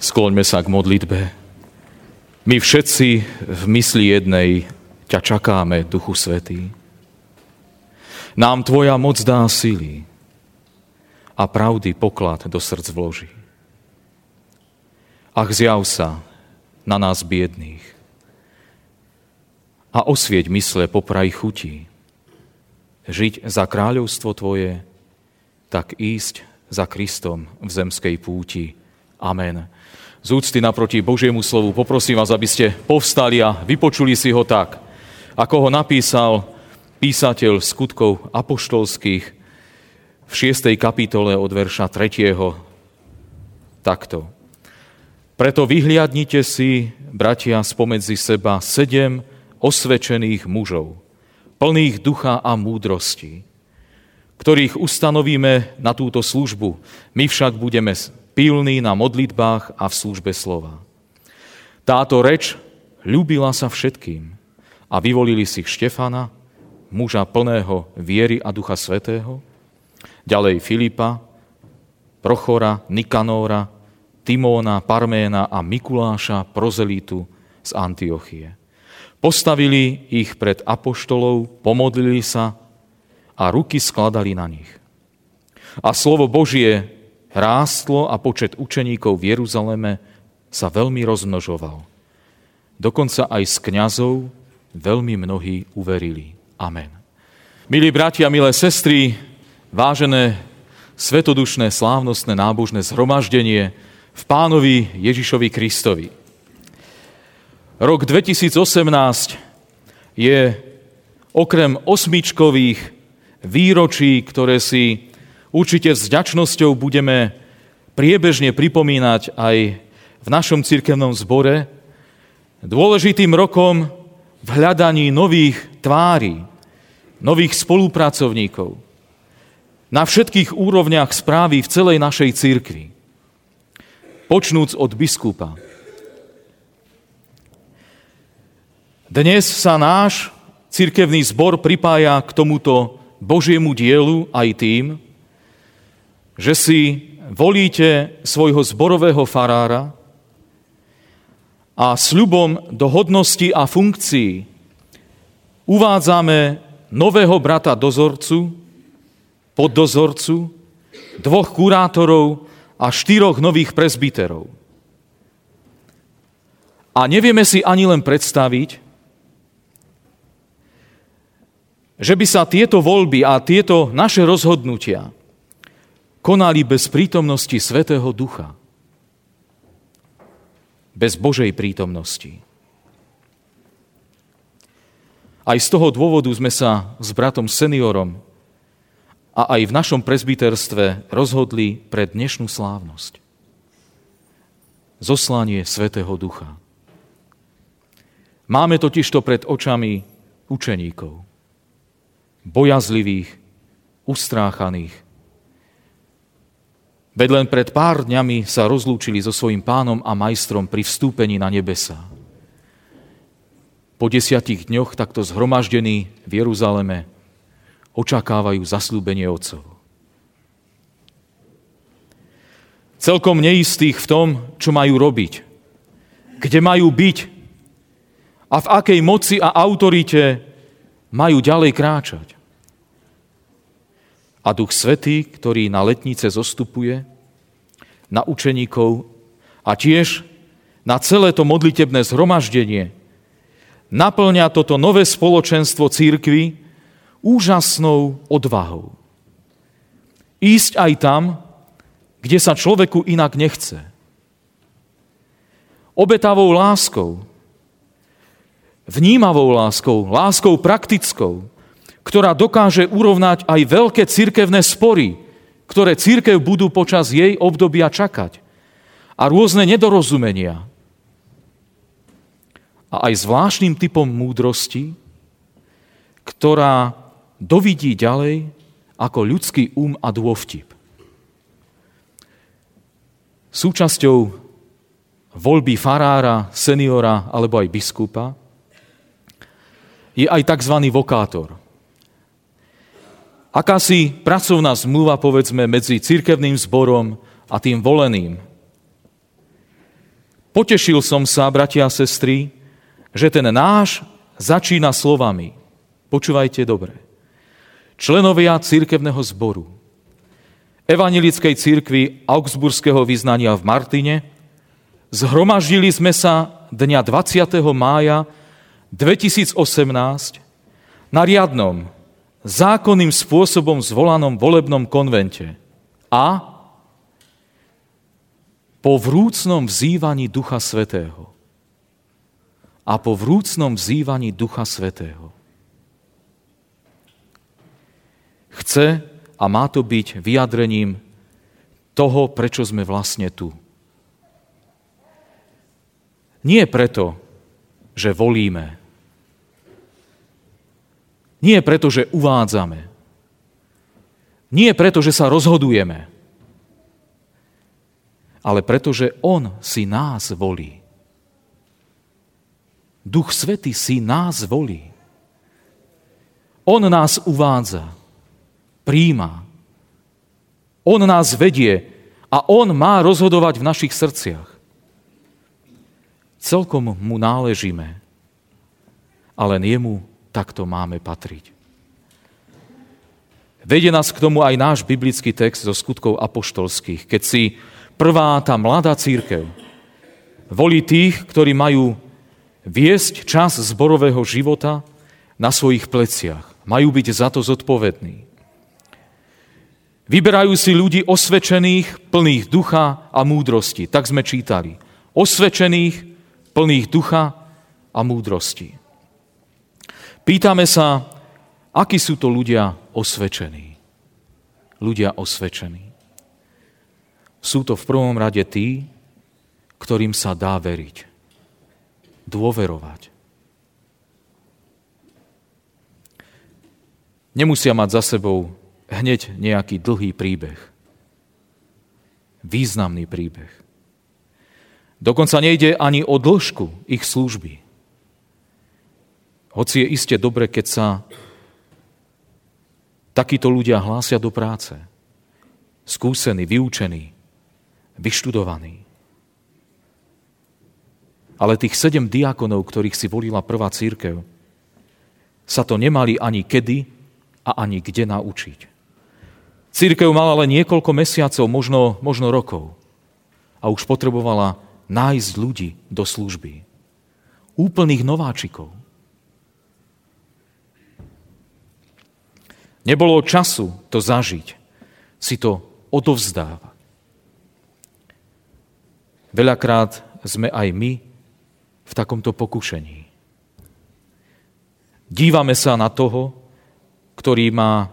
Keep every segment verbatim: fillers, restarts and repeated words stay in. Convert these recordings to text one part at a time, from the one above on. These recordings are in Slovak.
Skloňme sa k modlitbe. My všetci v mysli jednej ťa čakáme, Duchu Svätý. Nám tvoja moc dá sily a pravdy poklad do srdc vloží. Ach, zjav sa na nás biedných a osvieť mysle popraj chutí. Žiť za kráľovstvo tvoje, tak ísť za Kristom v zemskej púti. Amen. Z úcty naproti Božiemu slovu poprosím vás, aby ste povstali a vypočuli si ho tak, ako ho napísal písateľ Skutkov apoštolských v šiestej kapitole od verša tretieho takto. Preto vyhliadnite si, bratia, spomedzi seba sedem osvedčených mužov, plných ducha a múdrosti, ktorých ustanovíme na túto službu. My však budeme pilní na modlitbách a v službe slova. Táto reč ľúbila sa všetkým a vyvolili si Štefana, muža plného viery a Ducha Svätého, ďalej Filipa, Prochora, Nikanóra, Timóna, Parména a Mikuláša, prozelítu z Antiochie. Postavili ich pred apoštolov, pomodlili sa a ruky skladali na nich. A slovo Božie rástlo a počet učeníkov v Jeruzaleme sa veľmi rozmnožoval. Dokonca aj z kňazov veľmi mnohí uverili. Amen. Milí bratia, milé sestry, vážené svetodušné, slávnostné, nábožné zhromaždenie v Pánovi Ježišovi Kristovi. Rok dvetisícosemnásť je okrem osmičkových výročí, ktoré si určite s vďačnosťou budeme priebežne pripomínať aj v našom cirkevnom zbore, dôležitým rokom v hľadaní nových tvári, nových spolupracovníkov na všetkých úrovniach správy v celej našej cirkvi. Počnúc od biskupa. Dnes sa náš cirkevný zbor pripája k tomuto Božiemu dielu aj tým, že si volíte svojho zborového farára a sľubom do hodnosti a funkcií uvádzame nového brata dozorcu, poddozorcu, dvoch kurátorov a štyroch nových presbyterov. A nevieme si ani len predstaviť, že by sa tieto voľby a tieto naše rozhodnutia konali bez prítomnosti Svätého Ducha. Bez Božej prítomnosti. Aj z toho dôvodu sme sa s bratom seniorom a aj v našom presbyterstve rozhodli pre dnešnú slávnosť. Zoslanie Svätého Ducha. Máme totižto pred očami učeníkov. Bojazlivých, ustráchaných. Veď len pred pár dňami sa rozlúčili so svojím pánom a majstrom pri vstúpení na nebesá. Po desiatich dňoch takto zhromaždení v Jeruzaleme očakávajú zasľúbenie otcov. Celkom neistých v tom, čo majú robiť, kde majú byť a v akej moci a autorite majú ďalej kráčať. A Duch Svätý, ktorý na letnice zostupuje, na učeníkov a tiež na celé to modlitebné zhromaždenie, naplňa toto nové spoločenstvo cirkvi úžasnou odvahou. Ísť aj tam, kde sa človeku inak nechce. Obetavou láskou, vnímavou láskou, láskou praktickou, ktorá dokáže urovnať aj veľké cirkevné spory, ktoré cirkev budú počas jej obdobia čakať. A rôzne nedorozumenia. A aj zvláštnym typom múdrosti, ktorá dovidí ďalej ako ľudský um a dôvtip. Súčasťou voľby farára, seniora alebo aj biskupa je aj tzv. Vokátor. Akási pracovná zmluva, povedzme, medzi cirkevným zborom a tým voleným. Potešil som sa, bratia a sestry, že ten náš začína slovami. Počúvajte dobre. Členovia cirkevného zboru Evanjelickej cirkvi Augsburského vyznania v Martine zhromaždili sme sa dňa dvadsiateho mája dvetisícosemnásť na riadnom, zákonným spôsobom zvolanom volebnom konvente a po vrúcnom vzývaní Ducha Svätého. A po vrúcnom vzývaní Ducha Svätého. Chce a má to byť vyjadrením toho, prečo sme vlastne tu. Nie preto, že volíme. Nie preto, že uvádzame. Nie preto, že sa rozhodujeme. Ale preto, že on si nás volí. Duch Svätý si nás volí. On nás uvádza, prijíma. On nás vedie a on má rozhodovať v našich srdciach. Celkom mu náležíme, ale jemu takto máme patriť. Vedie nás k tomu aj náš biblický text zo Skutkov apoštolských, keď si prvá tá mladá cirkev volí tých, ktorí majú viesť čas zborového života na svojich pleciach. Majú byť za to zodpovední. Vyberajú si ľudí osvedčených, plných ducha a múdrosti. Tak sme čítali. Osvedčených, plných ducha a múdrosti. Pýtame sa, akí sú to ľudia osvedčení. Ľudia osvedčení. Sú to v prvom rade tí, ktorým sa dá veriť. Dôverovať. Nemusia mať za sebou hneď nejaký dlhý príbeh. Významný príbeh. Dokonca nejde ani o dĺžku ich služby. Hoci je iste dobre, keď sa takíto ľudia hlásia do práce. Skúsení, vyučení, vyštudovaní. Ale tých sedem diakonov, ktorých si volila prvá cirkev, sa to nemali ani kedy a ani kde naučiť. Cirkev mala len niekoľko mesiacov, možno, možno rokov. A už potrebovala nájsť ľudí do služby. Úplných nováčikov. Nebolo času to zažiť, si to odovzdávať. Veľakrát sme aj my v takomto pokušení. Dívame sa na toho, ktorý má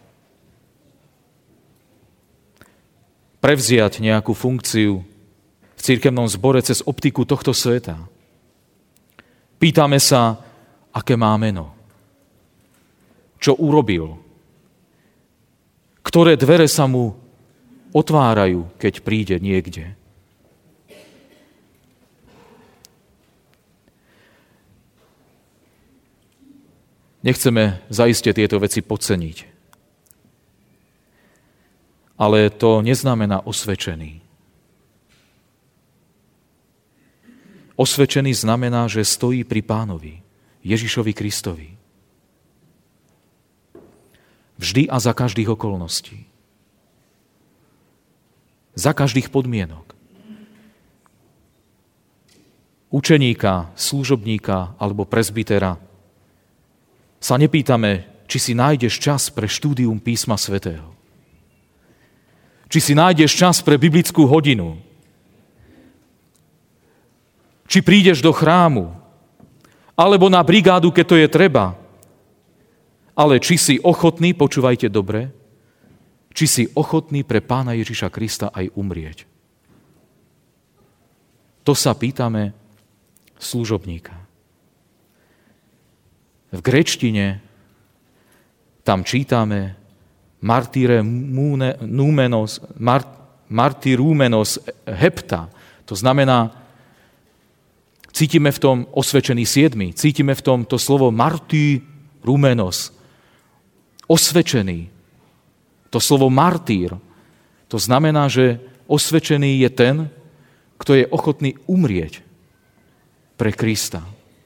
prevziať nejakú funkciu v cirkevnom zbore cez optiku tohto sveta. Pýtame sa, aké má meno. Čo urobil. Ktoré dvere sa mu otvárajú, keď príde niekde. Nechceme zaiste tieto veci podceniť. Ale to neznamená osvedčený. Osvedčený znamená, že stojí pri Pánovi, Ježišovi Kristovi. Vždy a za každých okolností. Za každých podmienok. Učeníka, služobníka alebo presbytera sa nepýtame, či si nájdeš čas pre štúdium písma svätého. Či si nájdeš čas pre biblickú hodinu. Či prídeš do chrámu. Alebo na brigádu, keď to je treba. Ale či si ochotný, počúvajte dobre, či si ochotný pre Pána Ježiša Krista aj umrieť. To sa pýtame služobníka. V gréčtine tam čítame martyre númenos, mart, martyrúmenos hepta. To znamená, cítime v tom osvedčený siedmy, cítime v tom to slovo martyrúmenos, osvedčený. To slovo martýr, to znamená, že osvedčený je ten, kto je ochotný umrieť pre Krista.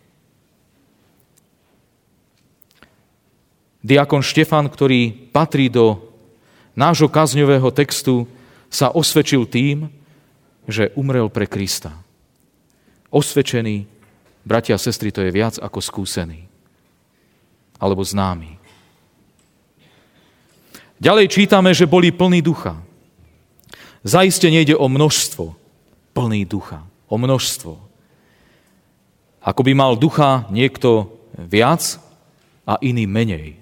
Diakon Štefan, ktorý patrí do nášho kázňového textu, sa osvedčil tým, že umrel pre Krista. Osvedčený, bratia a sestry, to je viac ako skúsený alebo známy. Ďalej čítame, že boli plní ducha. Zaiste nejde o množstvo, plný ducha, o množstvo. Ako by mal ducha niekto viac a iný menej.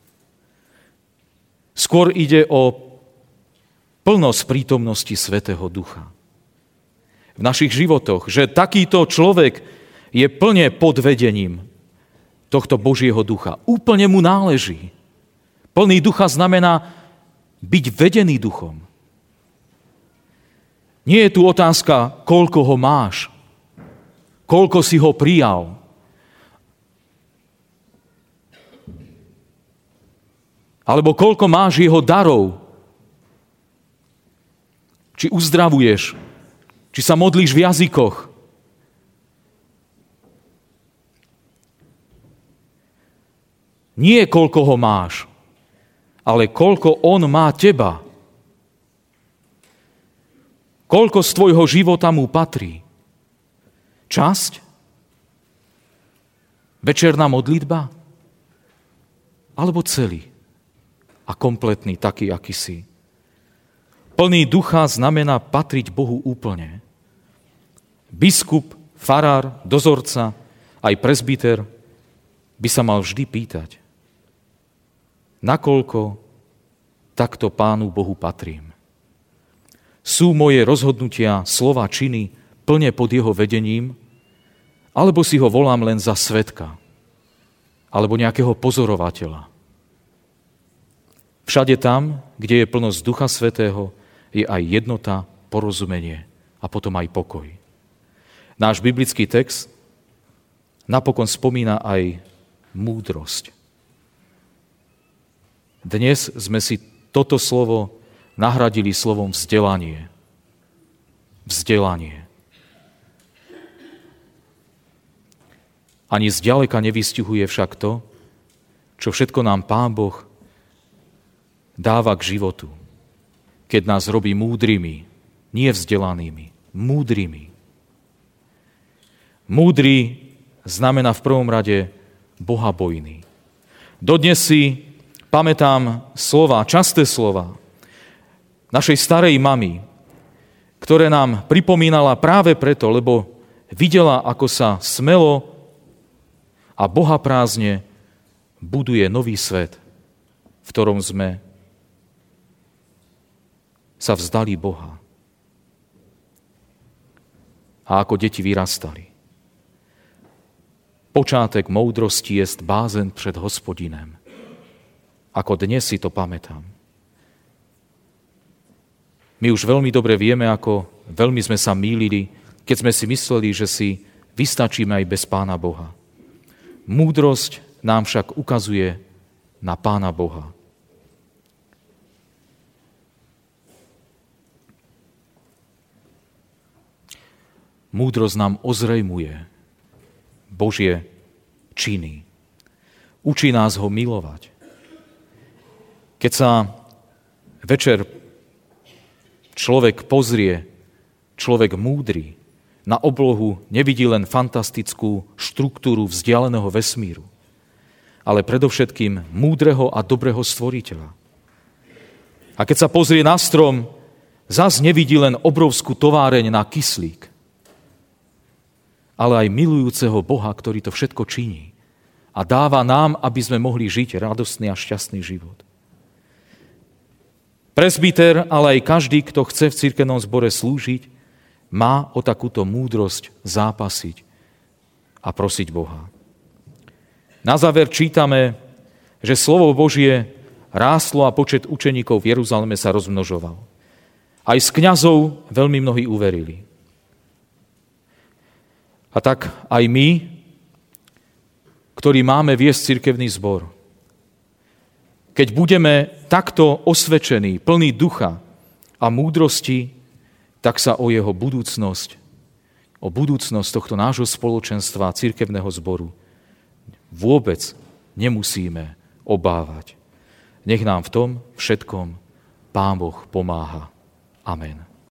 Skôr ide o plnosť prítomnosti Svätého Ducha v našich životoch, že takýto človek je plne pod vedením tohto Božieho ducha. Úplne mu náleží. Plný ducha znamená byť vedený duchom. Nie je tu otázka, koľko ho máš, koľko si ho prijal. Alebo koľko máš jeho darov. Či uzdravuješ, či sa modlíš v jazykoch. Nie koľko ho máš, ale koľko on má teba. Koľko z tvojho života mu patrí. Časť? Večerná modlitba? Alebo celý a kompletný, taký, aký si? Plný ducha znamená patriť Bohu úplne. Biskup, farár, dozorca, aj presbyter by sa mal vždy pýtať, nakoľko takto Pánu Bohu patrím. Sú moje rozhodnutia, slova, činy plne pod jeho vedením, alebo si ho volám len za svedka, alebo nejakého pozorovateľa. Všade tam, kde je plnosť Ducha Svätého, je aj jednota, porozumenie a potom aj pokoj. Náš biblický text napokon spomína aj múdrosť. Dnes sme si toto slovo nahradili slovom vzdelanie. Vzdelanie. Ani zďaleka nevystihuje však to, čo všetko nám Pán Boh dáva k životu, keď nás robí múdrymi, nie vzdelanými, múdrymi. Múdry znamená v prvom rade bohabojný. Dodnes si pamätám slova, časté slova našej starej mamy, ktoré nám pripomínala práve preto, lebo videla, ako sa smelo a bohaprázdne buduje nový svet, v ktorom sme sa vzdali Boha. A ako deti vyrastali. Počátek moudrosti jest bázen pred Hospodinem. Ako dnes si to pamätám. My už veľmi dobre vieme, ako veľmi sme sa mýlili, keď sme si mysleli, že si vystačíme aj bez Pána Boha. Múdrosť nám však ukazuje na Pána Boha. Múdrosť nám ozrejmuje Božie činy. Učí nás ho milovať. Keď sa večer človek pozrie, človek múdry, na oblohu nevidí len fantastickú štruktúru vzdialeného vesmíru, ale predovšetkým múdreho a dobrého stvoriteľa. A keď sa pozrie na strom, zas nevidí len obrovskú továreň na kyslík, ale aj milujúceho Boha, ktorý to všetko činí a dáva nám, aby sme mohli žiť radostný a šťastný život. Presbyter, ale aj každý, kto chce v cirkevnom zbore slúžiť, má o takúto múdrosť zápasiť a prosiť Boha. Na záver čítame, že slovo Božie rástlo a počet učeníkov v Jeruzaleme sa rozmnožoval. Aj z kňazov veľmi mnohí uverili. A tak aj my, ktorí máme viesť cirkevný zbor, keď budeme takto osvedčení, plní ducha a múdrosti, tak sa o jeho budúcnosť, o budúcnosť tohto nášho spoločenstva, cirkevného zboru vôbec nemusíme obávať. Nech nám v tom všetkom Pán Boh pomáha. Amen.